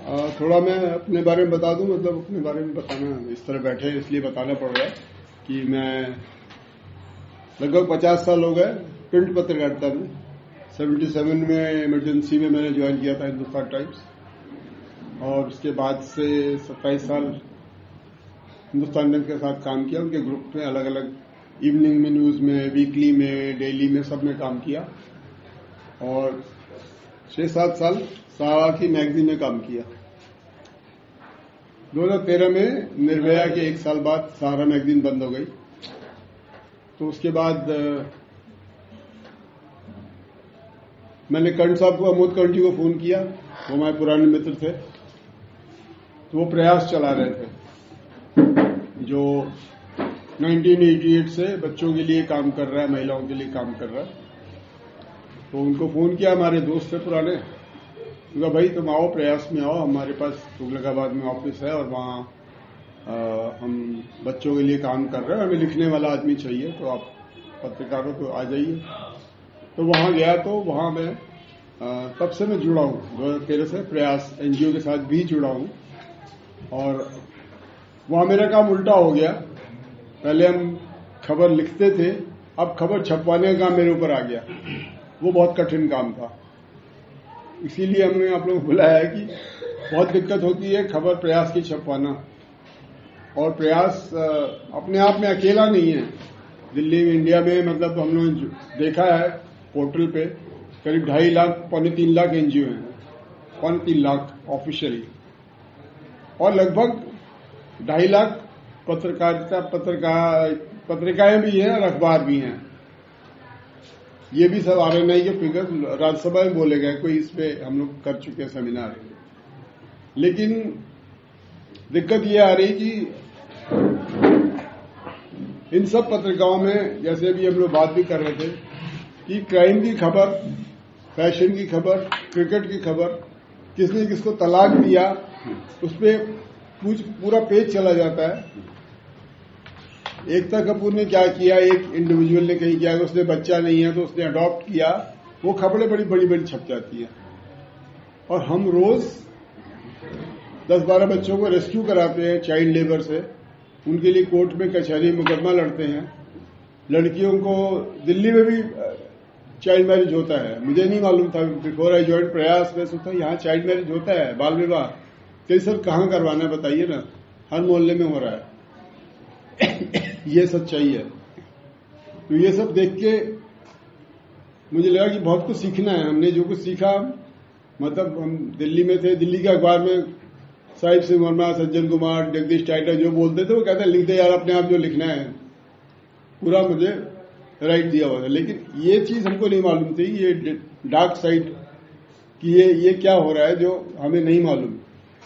थोड़ा मैं अपने बारे में बता दूं, मतलब अपने बारे में बताना इस तरह बैठे इसलिए बताना पड़ रहा है कि मैं लगभग 50 साल हो गए प्रिंट पत्रकारिता में। 77 में इमरजेंसी में मैंने ज्वाइन किया था हिंदुस्तान टाइम्स, और उसके बाद से 27 साल हिंदुस्तान टाइम्स के साथ काम किया। उनके ग्रुप में अलग अलग इवनिंग में, न्यूज में, वीकली में, डेली में, सब में काम किया। और 6-7 साल सहारा की मैगजीन में काम किया। 2013 में निर्भया के 1 साल बाद सहारा मैगजीन बंद हो गई। तो उसके बाद मैंने कर्ण साहब को, अमोद कर्ण जी को फोन किया, वो हमारे पुराने मित्र थे। तो वो प्रयास चला रहे थे जो 1988 से बच्चों के लिए काम कर रहा है, महिलाओं के लिए काम कर रहा है। तो उनको फोन किया, हमारे दोस्त थे पुराने। उनका भाई तुम आओ, प्रयास में आओ, हमारे पास तुगलकाबाद में ऑफिस है और वहां हम बच्चों के लिए काम कर रहे हैं, हमें लिखने वाला आदमी चाहिए, तो आप पत्रकार हो तो आ जाइए। तो वहां गया, तो वहां मैं तब से मैं जुड़ा हूं, 2013 से प्रयास एनजीओ के साथ भी जुड़ा हूं। और वहां मेरा काम उल्टा हो गया। पहले हम खबर लिखते थे, अब खबर छपवाने का काम मेरे ऊपर आ गया। वो बहुत कठिन काम था, इसीलिए हमने आप लोगों को बुलाया है कि बहुत दिक्कत होती है खबर प्रयास की छपवाना। और प्रयास अपने आप में अकेला नहीं है। दिल्ली में, इंडिया में, मतलब हम लोगों ने देखा है पोर्टल पे करीब 2.5 लाख, 3.25 लाख एनजीओ हैं, 3.25 लाख ऑफिशियली, और लगभग 2.5 लाख पत्रिकाएं भी हैं और अखबार भी हैं। ये भी सब आरएनआई के फिगर राज्यसभा में बोले गए, कोई इस पे हम लोग कर चुके हैं सेमिनार। लेकिन दिक्कत ये आ रही कि इन सब पत्रिकाओं में, जैसे भी हम लोग बात भी कर रहे थे, कि क्राइम की खबर, फैशन की खबर, क्रिकेट की खबर, किसने किसको तलाक दिया, उस पर पूरा पेज चला जाता है। एकता कपूर ने क्या किया, एक इंडिविजुअल ने कहीं किया, उसने बच्चा नहीं है तो उसने अडॉप्ट किया, वो खबरें बड़ी बड़ी बड़ी छप जाती है। और हम रोज 10-12 बच्चों को रेस्क्यू कराते हैं चाइल्ड लेबर से, उनके लिए कोर्ट में कचहरी मुकदमा लड़ते हैं। लड़कियों को दिल्ली में भी चाइल्ड मैरिज होता है, मुझे नहीं मालूम था, बिफोर आई ज्वाइन प्रयास में सोचा यहाँ चाइल्ड मैरिज होता है, बाल विवाह। कई सर कहाँ करवाना है बताइए ना, हर मोहल्ले में हो रहा है। ये सच्चाई है। तो ये सब देख के मुझे लगा कि बहुत कुछ सीखना है। हमने जो कुछ सीखा, मतलब हम दिल्ली में थे, दिल्ली के अखबार में साहिब सिंह वर्मा, सज्जन कुमार, जगदीश टाइटर जो बोलते थे, वो कहते लिख दे यार अपने आप जो लिखना है, पूरा मुझे राइट दिया हुआ था। लेकिन ये चीज हमको नहीं मालूम थी, ये डार्क साइड कि ये क्या हो रहा है जो हमें नहीं मालूम।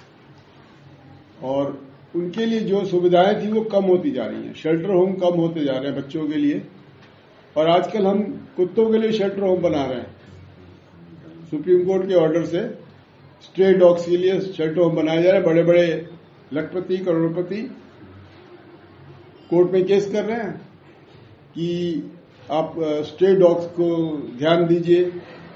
और उनके लिए जो सुविधाएं थी वो कम होती जा रही हैं। शेल्टर होम कम होते जा रहे हैं बच्चों के लिए, और आजकल हम कुत्तों के लिए शेल्टर होम बना रहे हैं। सुप्रीम कोर्ट के ऑर्डर से स्ट्रे डॉग्स के लिए शेल्टर होम बनाए जा रहे हैं। बड़े बड़े लखपति, करोड़पति कोर्ट में केस कर रहे हैं कि आप स्ट्रे डॉग्स को ध्यान दीजिए।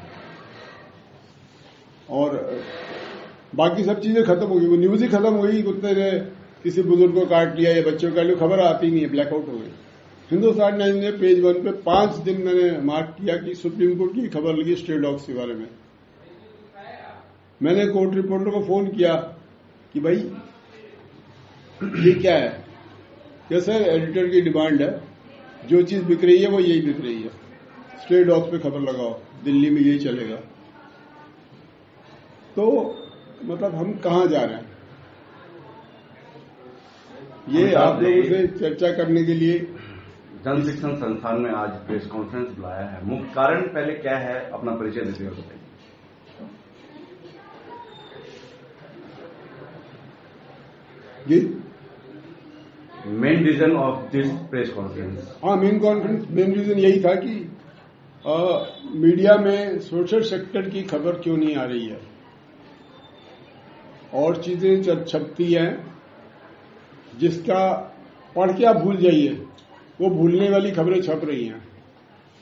और बाकी सब चीजें खत्म हो गई, वो न्यूज ही खत्म हो गई। कुत्ते ने किसी बुजुर्ग को काट लिया या बच्चों को काट लिया, खबर आती नहीं है, ब्लैकआउट हो गई। हिंदुस्तान टाइम्स ने पेज 1 पे 5 दिन मैंने मार्क किया कि सुप्रीम कोर्ट की खबर लगी स्ट्रे डॉग्स के बारे में। मैंने कोर्ट रिपोर्टर को फोन किया कि भाई ये क्या है। कैसे एडिटर की डिमांड है, जो चीज बिक रही है वो यही बिक रही है, स्ट्रे डॉग्स पे खबर लगाओ, दिल्ली में यही चलेगा। तो मतलब हम कहां जा रहे हैं, ये आप लोगों से चर्चा करने के लिए जन शिक्षण संस्थान में आज प्रेस कॉन्फ्रेंस बुलाया है। मुख्य कारण पहले क्या है, अपना परिचय देते हुए बताइए। जी, main reason of this press conference. हाँ, मेन रीजन यही था कि मीडिया में सोशल सेक्टर की खबर क्यों नहीं आ रही है, और चीजें छपती हैं जिसका पढ़ के आप भूल जाइए, वो भूलने वाली खबरें छप रही हैं।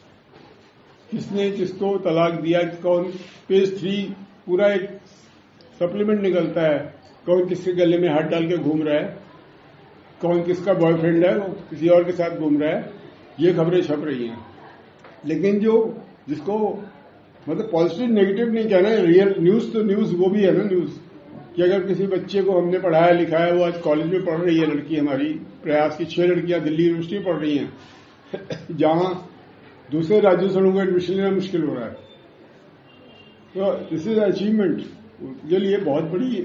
किसने किसको तलाक दिया, कौन, पेज 3 पूरा एक सप्लीमेंट निकलता है, कौन किसके गले में हाथ डाल के घूम रहा है, कौन किसका बॉयफ्रेंड है, वो किसी और के साथ घूम रहा है, ये खबरें छप रही हैं। लेकिन जिसको मतलब पॉजिटिव नेगेटिव नहीं कहना है, रियल न्यूज तो न्यूज वो भी है ना न्यूज, कि अगर किसी बच्चे को हमने पढ़ाया लिखाया, वो आज कॉलेज में पढ़ रही है, लड़की हमारी प्रयास की 6 लड़कियां दिल्ली यूनिवर्सिटी में पढ़ रही हैं जहां दूसरे राज्यों से लोगों को एडमिशन लेना मुश्किल हो रहा है। तो दिस इज अचीवमेंट, ये लिए बहुत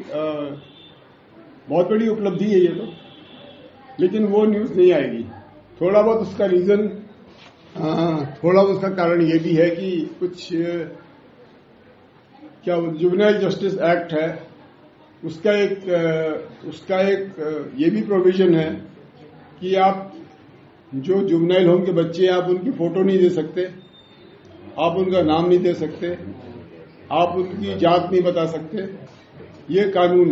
बड़ी उपलब्धि है ये तो। लेकिन वो न्यूज नहीं आएगी। थोड़ा बहुत उसका रीजन, थोड़ा बहुत उसका कारण ये भी है कि कुछ क्या जुवेनाइल जस्टिस एक्ट है, उसका एक ये भी प्रोविजन है कि आप जो जुवेनाइल होम के बच्चे हैं, आप उनकी फोटो नहीं दे सकते, आप उनका नाम नहीं दे सकते, आप उनकी जात नहीं बता सकते। ये कानून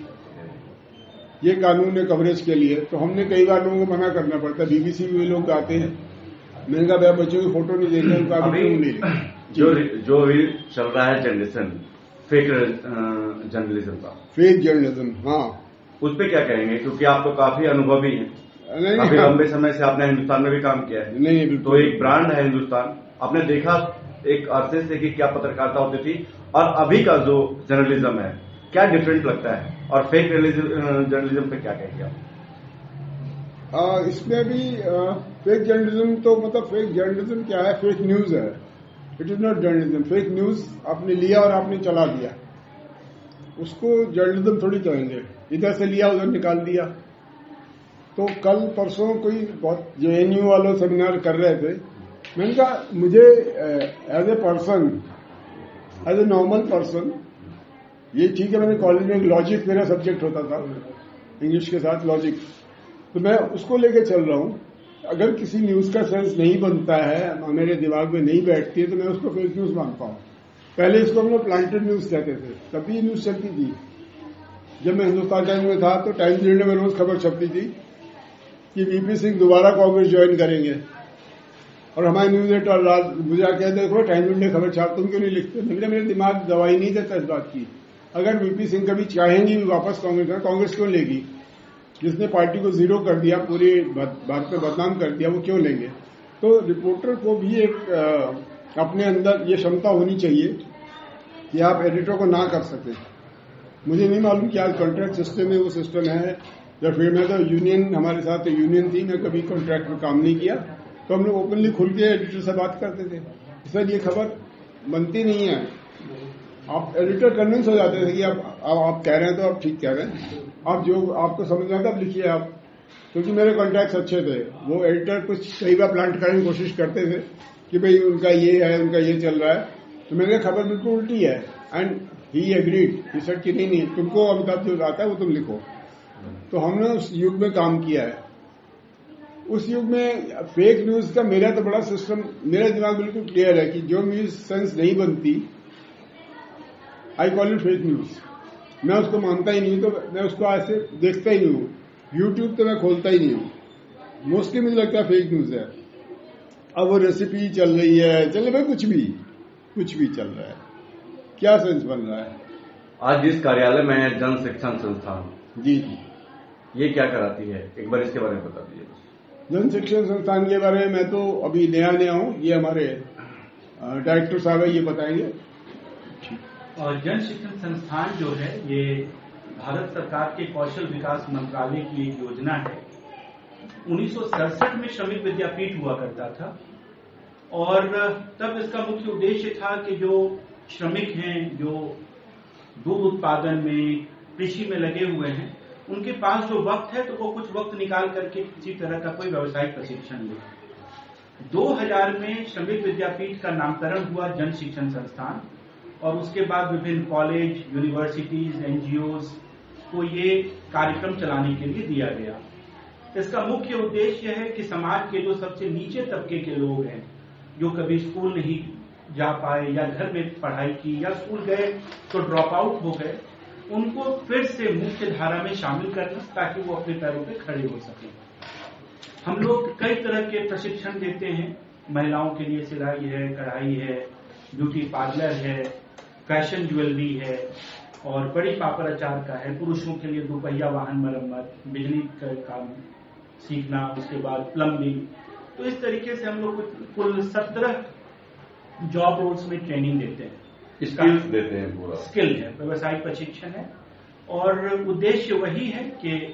है कवरेज के लिए। तो हमने कई बार लोगों को मना करना पड़ता है। बीबीसी में लोग आते हैं, मैंने कहा भाई बच्चों की फोटो नहीं देते, उनका अभी क्यों नहीं लेते। जो अभी चल रहा है जनरेशन फेक जर्नलिज्म का, फेक जर्नलिज्म, हाँ, उस पर क्या कहेंगे? क्योंकि आप तो काफी अनुभवी हैं, काफी लंबे समय से आपने हिंदुस्तान में भी काम किया है। नहीं, तो एक ब्रांड है हिंदुस्तान, आपने देखा एक अरसे से कि क्या पत्रकारिता होती थी और अभी का जो जर्नलिज्म है, क्या डिफरेंट लगता है? और फेक जर्नलिज्म पे क्या कहेंगे आप? इसमें भी फेक जर्नलिज्म तो मतलब फेक जर्नलिज्म क्या है? फेक न्यूज है। It is not journalism. Fake news आपने लिया और आपने चला दिया, उसको जर्नलिज्म थोड़ी कहेंगे। इधर से लिया उधर निकाल दिया। तो कल परसों कोई बहुत जेएनयू वालों सेमिनार कर रहे थे, मैंने कहा मुझे as a person, as a normal person, ये ठीक है, मैंने कॉलेज में लॉजिक मेरा सब्जेक्ट होता था, इंग्लिश के साथ लॉजिक, तो मैं उसको लेके चल रहा हूं। अगर किसी न्यूज का सेंस नहीं बनता है, मेरे दिमाग में नहीं बैठती है, तो मैं उसको फेक न्यूज मानता हूं। पहले इसको हम लोग प्लांटेड न्यूज कहते थे, तभी न्यूज चलती थी। जब मैं हिंदुस्तान टाइम्स में था तो टाइम्स इंडिया में रोज खबर छपती थी कि वीपी सिंह दोबारा कांग्रेस ज्वाइन करेंगे, और हमारे न्यूज एडिटर मुझे कहते देखो टाइम्स इंडिया खबर छाप, तुम क्यों नहीं लिखते? मेरे दिमाग दवाई नहीं देता इस बात की। अगर वीपी सिंह कभी चाहेंगी वापस कांग्रेस क्यों लेगी? जिसने पार्टी को जीरो कर दिया, पूरे भारत में बदनाम कर दिया, वो क्यों लेंगे? तो रिपोर्टर को भी एक अपने अंदर ये क्षमता होनी चाहिए कि आप एडिटर को ना कर सके। मुझे नहीं मालूम कि आज कॉन्ट्रैक्ट सिस्टम में वो सिस्टम है या फिर मैं तो यूनियन, हमारे साथ तो यूनियन थी, मैं कभी कॉन्ट्रैक्ट में काम नहीं किया, तो हम लोग ओपनली खुल के एडिटर से बात करते थे, सर ये खबर बनती नहीं है। आप एडिटर कन्विंस हो जाते थे कि आप कह रहे हैं तो आप ठीक कह रहे हैं, आप जो आपको समझ में आता आप लिखिए आप। क्योंकि मेरे कॉन्टैक्ट्स अच्छे थे, वो एडिटर कुछ कई बार प्लांट करने की कोशिश करते थे कि भाई उनका ये है, उनका ये चल रहा है, तो मैंने खबर बिल्कुल उल्टी है। And he agreed, he said कि नहीं तुमको अमिताभ जो आता है वो तुम लिखो। तो हमने उस युग में काम किया है। उस युग में फेक न्यूज का मेरा तो बड़ा सिस्टम, मेरा दिमाग बिल्कुल क्लियर है कि जो न्यूज सेंस नहीं बनती, I call it fake news. मैं उसको मानता ही नहीं, तो मैं उसको ऐसे देखता ही नहीं हूं। यूट्यूब तो मैं खोलता ही नहीं हूं। मोस्टली मुझे लगता है फेक न्यूज है। अब वो रेसिपी चल रही है, चल भाई कुछ भी चल रहा है, क्या सेंस बन रहा है? आज जिस कार्यालय में है जन शिक्षण संस्थान, जी, ये क्या कराती है? एक बार इसके बारे में बता दीजिए। जन शिक्षण संस्थान के बारे में मैं तो अभी नया हूं, ये हमारे डायरेक्टर साहब है, ये बताएंगे। और जन शिक्षण संस्थान जो है ये भारत सरकार के कौशल विकास मंत्रालय की एक योजना है। 1967 में श्रमिक विद्यापीठ हुआ करता था, और तब इसका मुख्य उद्देश्य था कि जो श्रमिक हैं, जो दूध उत्पादन में, कृषि में लगे हुए हैं, उनके पास जो वक्त है तो वो कुछ वक्त निकाल करके किसी तरह का कोई व्यावसायिक प्रशिक्षण ले। 2000 में श्रमिक विद्यापीठ का नामकरण हुआ जन शिक्षण संस्थान, और उसके बाद विभिन्न कॉलेज, यूनिवर्सिटीज, एनजीओज को ये कार्यक्रम चलाने के लिए दिया गया। इसका मुख्य उद्देश्य है कि समाज के जो सबसे नीचे तबके के लोग हैं, जो कभी स्कूल नहीं जा पाए या घर में पढ़ाई की या स्कूल गए तो ड्रॉप आउट हो गए, उनको फिर से मुख्य धारा में शामिल करना, ताकि वो अपने पैरों पे खड़े हो सकें। हम लोग कई तरह के प्रशिक्षण देते हैं। महिलाओं के लिए सिलाई है, कढ़ाई है, ब्यूटी पार्लर है, फैशन ज्वेलरी है, और बड़ी पापड़ अचार का है, पुरुषों के लिए दोपहिया वाहन मरम्मत, बिजली का काम सीखना, उसके बाद प्लम्बिंग। तो इस तरीके से हम लोग कुल 17 जॉब रोल्स में ट्रेनिंग देते हैं, स्किल्स देते हैं, पूरा स्किल है, व्यवसायिक प्रशिक्षण है। और उद्देश्य वही है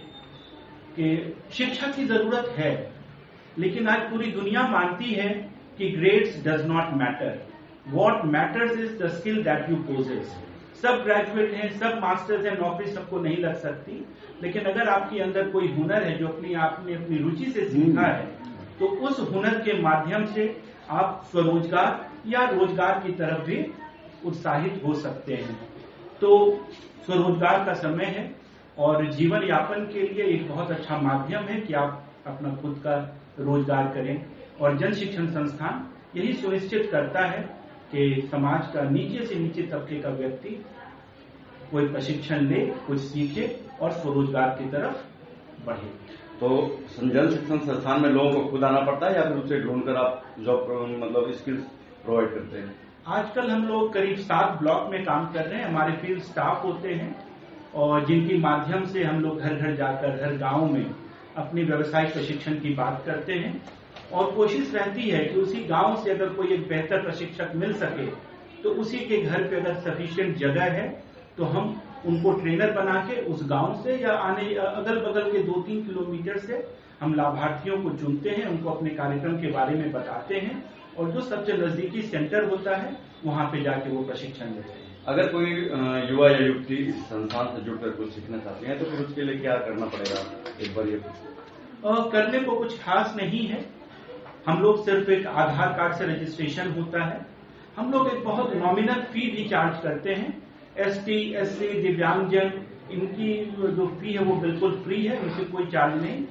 कि शिक्षा की जरूरत है, लेकिन आज पूरी दुनिया मानती है कि grades does not matter, what matters is the skill that you possess. सब ग्रेजुएट हैं, सब मास्टर्स हैं, नौकरी सबको नहीं लग सकती, लेकिन अगर आपके अंदर कोई हुनर है जो आपने अपनी रुचि से सीखा है, तो उस हुनर के माध्यम से आप स्वरोजगार या रोजगार की तरफ भी उत्साहित हो सकते हैं। तो स्वरोजगार का समय है और जीवन यापन के लिए एक बहुत अच्छा माध्यम है कि आप अपना खुद का रोजगार करें। और जन शिक्षण संस्थान यही सुनिश्चित करता है कि समाज का नीचे से नीचे तबके का व्यक्ति कोई प्रशिक्षण ले, कुछ सीखे और स्वरोजगार की तरफ बढ़े। तो जन शिक्षण संस्थान में लोगों को खुद आना पड़ता है या फिर उसे ढूंढकर आप जॉब मतलब स्किल्स प्रोवाइड करते हैं? आजकल हम लोग करीब 7 ब्लॉक में काम कर रहे हैं। हमारे फील्ड स्टाफ होते हैं और जिनके माध्यम से हम लोग घर घर जाकर हर गांव में अपनी व्यवसायिक प्रशिक्षण की बात करते हैं। और कोशिश रहती है कि उसी गांव से अगर कोई एक बेहतर प्रशिक्षक मिल सके तो उसी के घर पे अगर सफिशिएंट जगह है तो हम उनको ट्रेनर बना के उस गांव से या आने अगल बगल के 2-3 किलोमीटर से हम लाभार्थियों को चुनते हैं, उनको अपने कार्यक्रम के बारे में बताते हैं और जो सबसे नजदीकी सेंटर होता है वहां पे जाके वो प्रशिक्षण लेते हैं। अगर कोई युवा या युवती इस संस्थान से जुड़कर कुछ सीखना चाहती है तो फिर उसके लिए क्या करना पड़ेगा? एक बार ये करने को कुछ खास नहीं है। हम लोग सिर्फ एक आधार कार्ड से रजिस्ट्रेशन होता है। हम लोग एक बहुत नॉमिनल फी भी चार्ज करते हैं। ST, SC, दिव्यांगजन, इनकी जो फी है वो बिल्कुल फ्री है, उनसे कोई चार्ज नहीं।